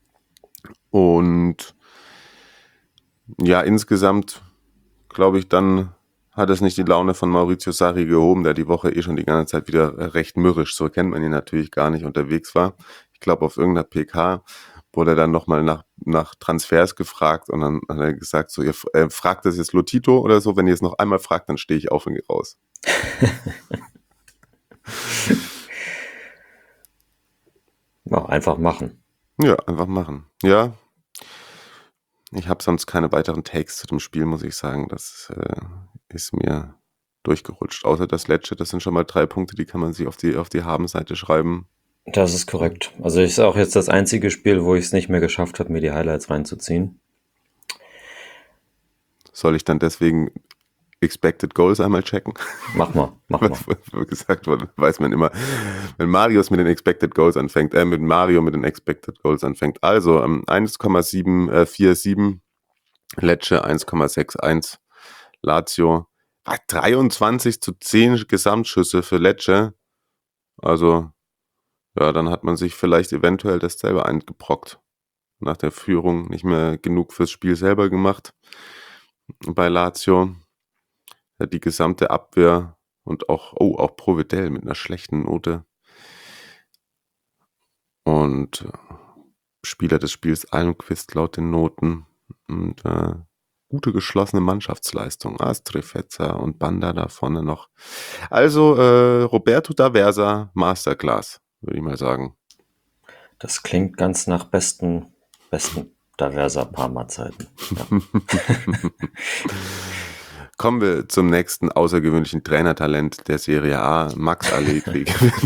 Und ja, insgesamt glaube ich, dann hat es nicht die Laune von Maurizio Sarri gehoben, der die Woche eh schon die ganze Zeit wieder recht mürrisch, so kennt man ihn natürlich gar nicht, unterwegs war. Ich glaube, auf irgendeiner P K wurde er dann nochmal nach, nach Transfers gefragt und dann hat er gesagt, so, ihr äh, fragt das jetzt Lotito oder so, wenn ihr es noch einmal fragt, dann stehe ich auf und gehe raus. Ja, einfach machen. Ja, einfach machen. Ja, ich habe sonst keine weiteren Takes zu dem Spiel, muss ich sagen. Das äh, ist mir durchgerutscht. Außer das Lecce, das sind schon mal drei Punkte, die kann man sich auf die, auf die Habenseite schreiben. Das ist korrekt. Also ist auch jetzt das einzige Spiel, wo ich es nicht mehr geschafft habe, mir die Highlights reinzuziehen. Soll ich dann deswegen Expected Goals einmal checken? Mach mal, mach mal. Was gesagt wurde, weiß man immer, wenn Marius mit den Expected Goals anfängt, äh, mit Mario mit den Expected Goals anfängt. Also ähm, eins Komma sieben vier sieben, Lecce eins Komma sechs eins, Lazio dreiundzwanzig zu zehn Gesamtschüsse für Lecce. Also, ja, dann hat man sich vielleicht eventuell das selber eingebrockt. Nach der Führung nicht mehr genug fürs Spiel selber gemacht. Bei Lazio. Ja, die gesamte Abwehr und auch, oh, auch Provedel mit einer schlechten Note. Und Spieler des Spiels Almqvist laut den Noten. Und äh, gute geschlossene Mannschaftsleistung. Astrefezza und Banda da vorne noch. Also äh, Roberto D'Aversa Masterclass, würde ich mal sagen. Das klingt ganz nach besten, besten D'Aversa Parma-Zeiten. Ja. Kommen wir zum nächsten außergewöhnlichen Trainertalent der Serie A, Max Allegri.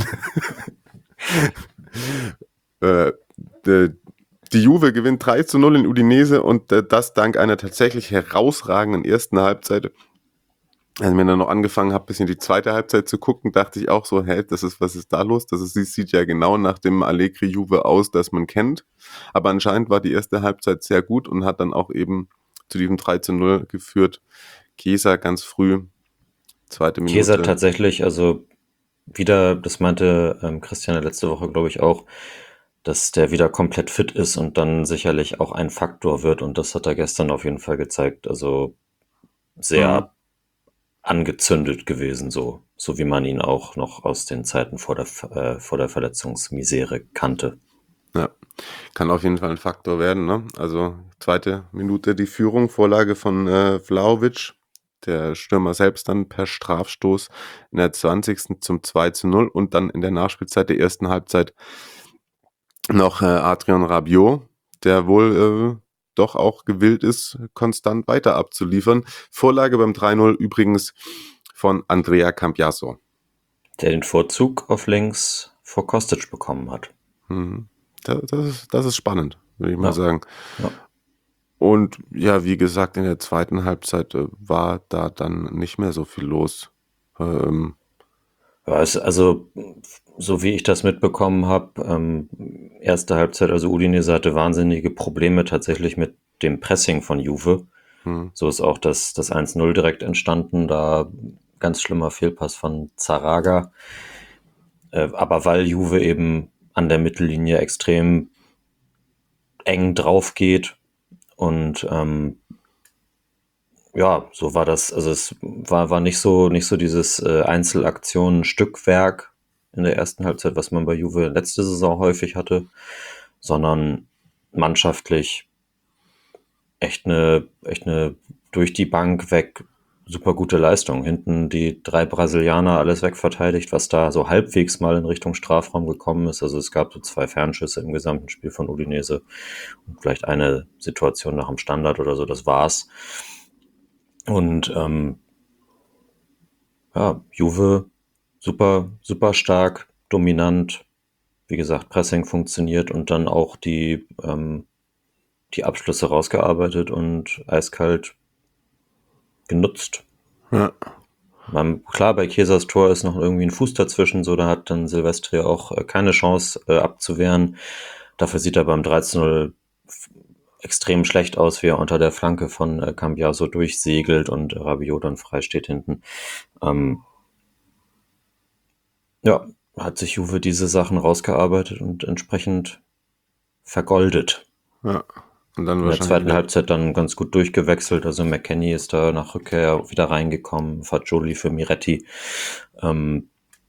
äh, die, die Juve gewinnt drei zu null in Udinese und äh, das dank einer tatsächlich herausragenden ersten Halbzeit. Als ich mir dann noch angefangen habe, ein bisschen die zweite Halbzeit zu gucken, dachte ich auch so, hä, das ist, was ist da los? Das ist, sieht ja genau nach dem Allegri-Juve aus, das man kennt. Aber anscheinend war die erste Halbzeit sehr gut und hat dann auch eben zu diesem drei zu null geführt. Chiesa ganz früh, zweite Minute. Chiesa tatsächlich, also wieder, das meinte ähm, Christian letzte Woche, glaube ich, auch, dass der wieder komplett fit ist und dann sicherlich auch ein Faktor wird. Und das hat er gestern auf jeden Fall gezeigt. Also sehr mhm. angezündet gewesen, so, so wie man ihn auch noch aus den Zeiten vor der, äh, vor der Verletzungsmisere kannte. Ja, kann auf jeden Fall ein Faktor werden, ne? Also zweite Minute die Führung, Vorlage von äh, Vlahovic, der Stürmer selbst dann per Strafstoß in der zwanzigsten zum zwei zu null und dann in der Nachspielzeit der ersten Halbzeit noch äh, Adrien Rabiot, der wohl äh, doch auch gewillt ist, konstant weiter abzuliefern. Vorlage beim drei null übrigens von Andrea Cambiaso. Der den Vorzug auf links vor Kostic bekommen hat. Mhm. Das, das, ist, das ist spannend, würde ich ja. mal sagen. Ja. Und ja, wie gesagt, in der zweiten Halbzeit äh, war da dann nicht mehr so viel los. Ähm, ja, es, also, so wie ich das mitbekommen habe, ähm, erste Halbzeit, also Udinese hatte wahnsinnige Probleme tatsächlich mit dem Pressing von Juve. Hm. So ist auch das, das eins null direkt entstanden, da ganz schlimmer Fehlpass von Zaraga. Äh, aber weil Juve eben an der Mittellinie extrem eng drauf geht und ähm, ja, so war das, also es war, war nicht so, nicht so dieses äh, Einzelaktionen-Stückwerk in der ersten Halbzeit, was man bei Juve letzte Saison häufig hatte, sondern mannschaftlich echt eine, echt eine durch die Bank weg super gute Leistung. Hinten die drei Brasilianer alles wegverteidigt, was da so halbwegs mal in Richtung Strafraum gekommen ist. Also es gab so zwei Fernschüsse im gesamten Spiel von Udinese und vielleicht eine Situation nach dem Standard oder so, das war's. Und ähm, ja, Juve super, super stark, dominant, wie gesagt, Pressing funktioniert und dann auch die, ähm, die Abschlüsse rausgearbeitet und eiskalt genutzt. Ja. Man, klar, bei Chiesas Tor ist noch irgendwie ein Fuß dazwischen, so da hat dann Silvestri auch äh, keine Chance äh, abzuwehren. Dafür sieht er beim drei zu null extrem schlecht aus, wie er unter der Flanke von äh, Cambiaso durchsegelt und äh, Rabiot dann frei steht hinten. Ähm, ja, hat sich Juve diese Sachen rausgearbeitet und entsprechend vergoldet. Ja. Und dann in der zweiten Halbzeit dann ganz gut durchgewechselt. Also McKennie ist da nach Rückkehr wieder reingekommen. Fagioli für Miretti. Ähm,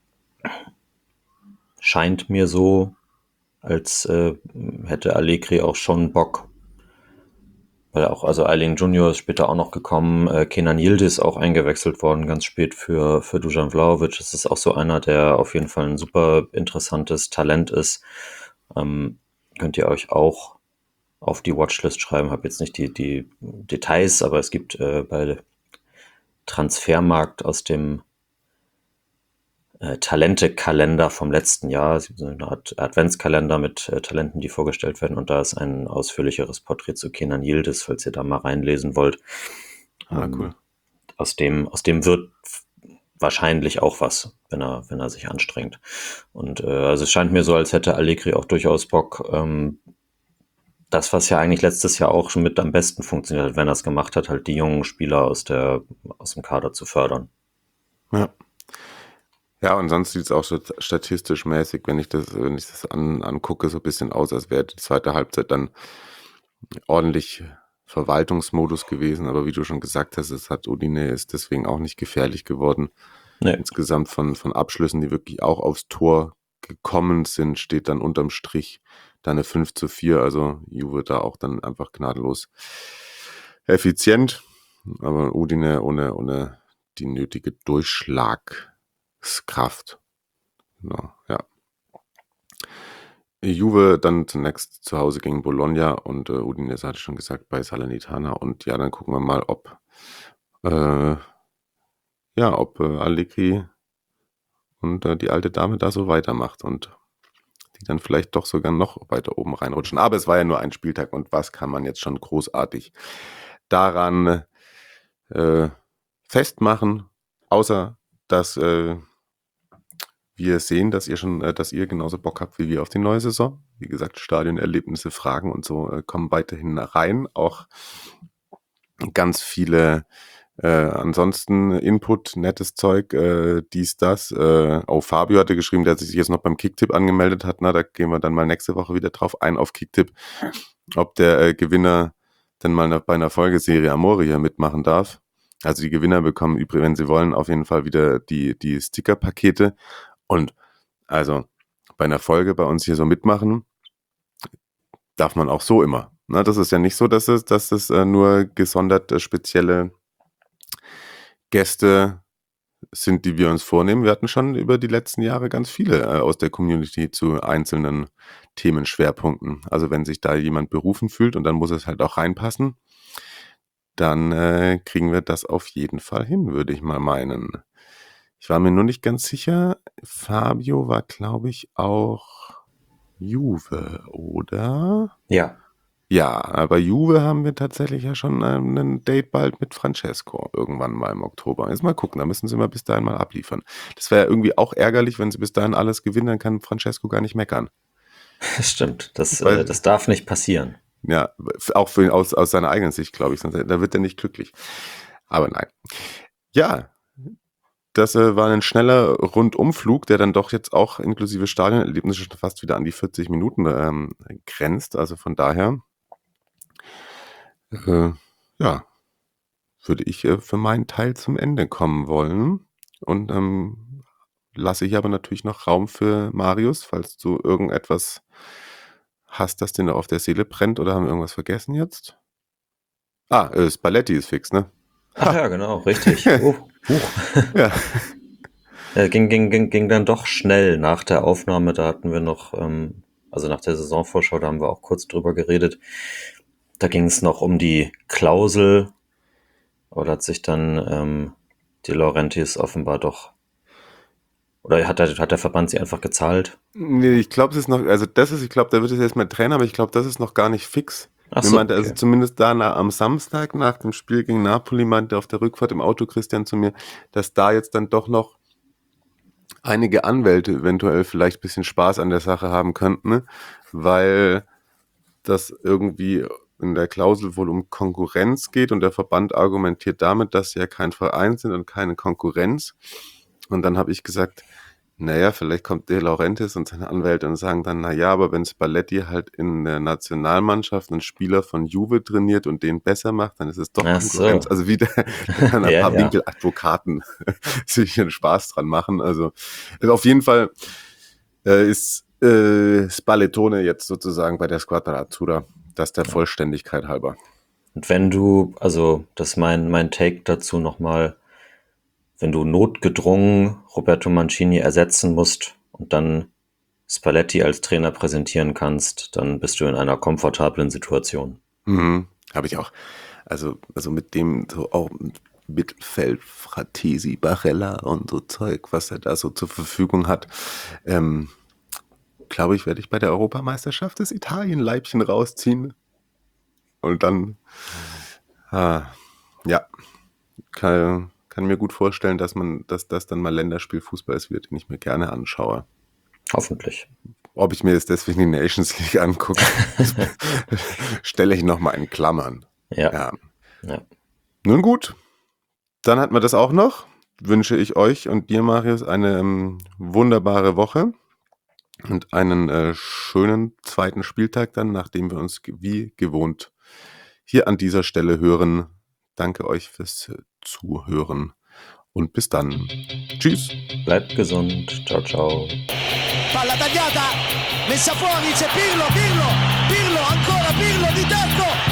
scheint mir so, als äh, hätte Allegri auch schon Bock. Weil auch, also Ayling Junior ist später auch noch gekommen. Äh, Kenan Yildiz auch eingewechselt worden, ganz spät für, für Dusan Vlahovic. Das ist auch so einer, der auf jeden Fall ein super interessantes Talent ist. Ähm, könnt ihr euch auch auf die Watchlist schreiben, habe jetzt nicht die, die Details, aber es gibt äh, bei Transfermarkt aus dem äh, Talente-Kalender vom letzten Jahr, so eine Art Adventskalender mit äh, Talenten, die vorgestellt werden. Und da ist ein ausführlicheres Porträt zu Kenan Yildiz, falls ihr da mal reinlesen wollt. Ah, Ähm, cool. Aus dem, aus dem wird wahrscheinlich auch was, wenn er, wenn er sich anstrengt. Und äh, also es scheint mir so, als hätte Allegri auch durchaus Bock, ähm, das, was ja eigentlich letztes Jahr auch schon mit am besten funktioniert hat, wenn er es gemacht hat, halt die jungen Spieler aus der aus dem Kader zu fördern. Ja. Ja, und sonst sieht es auch so statistisch mäßig, wenn ich das, wenn ich das an, angucke, so ein bisschen aus, als wäre die zweite Halbzeit dann ordentlich Verwaltungsmodus gewesen. Aber wie du schon gesagt hast, es hat Udine ist deswegen auch nicht gefährlich geworden. Nee. Insgesamt von, von Abschlüssen, die wirklich auch aufs Tor gekommen sind, steht dann unterm Strich da eine fünf zu vier. Also Juve da auch dann einfach gnadenlos effizient. Aber Udine ohne, ohne die nötige Durchschlagskraft. Genau, ja. Juve dann zunächst zu Hause gegen Bologna und äh, Udinese hatte ich schon gesagt bei Salernitana. Und ja, dann gucken wir mal, ob äh, ja, ob äh, Allegri und äh, die alte Dame da so weitermacht und die dann vielleicht doch sogar noch weiter oben reinrutschen. Aber es war ja nur ein Spieltag und was kann man jetzt schon großartig daran äh, festmachen, außer dass äh, wir sehen, dass ihr schon, äh, dass ihr genauso Bock habt wie wir auf die neue Saison. Wie gesagt, Stadionerlebnisse, Fragen und so äh, kommen weiterhin rein. Auch ganz viele äh, ansonsten Input, nettes Zeug, äh, dies, das. Äh, oh, Fabio hatte geschrieben, der sich jetzt noch beim Kicktipp angemeldet hat. Na, da gehen wir dann mal nächste Woche wieder drauf ein auf Kicktipp, ob der äh, Gewinner dann mal bei einer Folgeserie Amore hier mitmachen darf. Also die Gewinner bekommen übrigens, wenn sie wollen, auf jeden Fall wieder die, die Sticker-Pakete. Und also bei einer Folge bei uns hier so mitmachen, darf man auch so immer. Na, das ist ja nicht so, dass es, dass es äh, nur gesondert äh, spezielle Gäste sind, die wir uns vornehmen. Wir hatten schon über die letzten Jahre ganz viele äh, aus der Community zu einzelnen Themenschwerpunkten. Also wenn sich da jemand berufen fühlt und dann muss es halt auch reinpassen, dann äh, kriegen wir das auf jeden Fall hin, würde ich mal meinen. Ich war mir nur nicht ganz sicher. Fabio war, glaube ich, auch Juve, oder? Ja. Ja, aber Juve haben wir tatsächlich ja schon ähm, ein Date bald mit Francesco irgendwann mal im Oktober. Jetzt mal gucken, da müssen sie mal bis dahin mal abliefern. Das wäre ja irgendwie auch ärgerlich, wenn sie bis dahin alles gewinnen, dann kann Francesco gar nicht meckern. Das stimmt, das, Weil- äh, das darf nicht passieren. Ja, auch für, aus, aus seiner eigenen Sicht, glaube ich, sonst, da wird er nicht glücklich. Aber nein. Ja, das äh, war ein schneller Rundumflug, der dann doch jetzt auch inklusive Stadionerlebnisse schon fast wieder an die vierzig Minuten ähm, grenzt. Also von daher, äh, ja, würde ich äh, für meinen Teil zum Ende kommen wollen. Und ähm, lasse ich aber natürlich noch Raum für Marius, falls du irgendetwas hast, das dir noch auf der Seele brennt, oder haben wir irgendwas vergessen jetzt? Ah, äh, Spalletti ist fix, ne? Ach ja, genau, richtig. Oh, huch. Ja. Äh, ging, ging, ging, ging dann doch schnell nach der Aufnahme. Da hatten wir noch, ähm, also nach der Saisonvorschau, da haben wir auch kurz drüber geredet. Da ging es noch um die Klausel. Oder hat sich dann ähm, De Laurentiis offenbar doch, oder hat der, hat der Verband sie einfach gezahlt? Nee, ich glaube, es ist noch, also das ist, ich glaube, da wird es jetzt mal Trainer, aber ich glaube, das ist noch gar nicht fix. Ach Mir so, meinte, also okay. zumindest da na, am Samstag nach dem Spiel gegen Napoli meinte auf der Rückfahrt im Auto Christian zu mir, dass da jetzt dann doch noch einige Anwälte eventuell vielleicht ein bisschen Spaß an der Sache haben könnten, ne? Weil das irgendwie in der Klausel wohl um Konkurrenz geht und der Verband argumentiert damit, dass sie ja kein Verein sind und keine Konkurrenz. Und dann habe ich gesagt, naja, vielleicht kommt De Laurentiis und seine Anwälte und sagen dann, naja, aber wenn Spalletti halt in der Nationalmannschaft einen Spieler von Juve trainiert und den besser macht, dann ist es doch Ach Konkurrenz. so. Also wieder da kann ein Ja, paar ja. Winkeladvokaten sich einen Spaß dran machen. Also, also auf jeden Fall äh, ist äh, Spallettone jetzt sozusagen bei der Squadra Azzurra, das der Vollständigkeit halber. Und wenn du, also das ist mein, mein Take dazu nochmal, wenn du notgedrungen Roberto Mancini ersetzen musst und dann Spalletti als Trainer präsentieren kannst, dann bist du in einer komfortablen Situation. Mhm, habe ich auch. Also, also mit dem so auch Mittelfeld, Fratesi, Barella und so Zeug, was er da so zur Verfügung hat. Ähm, glaube ich, werde ich bei der Europameisterschaft das Italien-Leibchen rausziehen. Und dann, ah, ja, kann, kann mir gut vorstellen, dass man, dass das dann mal Länderspielfußball wird, den ich mir gerne anschaue. Hoffentlich. Ob ich mir jetzt deswegen die Nations League angucke, stelle ich nochmal in Klammern. Ja. ja. ja. Nun gut, dann hatten wir das auch noch. Wünsche ich euch und dir, Marius, eine ähm, wunderbare Woche und einen äh, schönen zweiten Spieltag dann, nachdem wir uns wie gewohnt hier an dieser Stelle hören. Danke euch fürs äh, Zuhören und bis dann. Tschüss. Bleibt gesund. Ciao, ciao. Palla tagliata, messa fuori, c'è Pirlo, Pirlo, Pirlo, ancora Pirlo di tacco.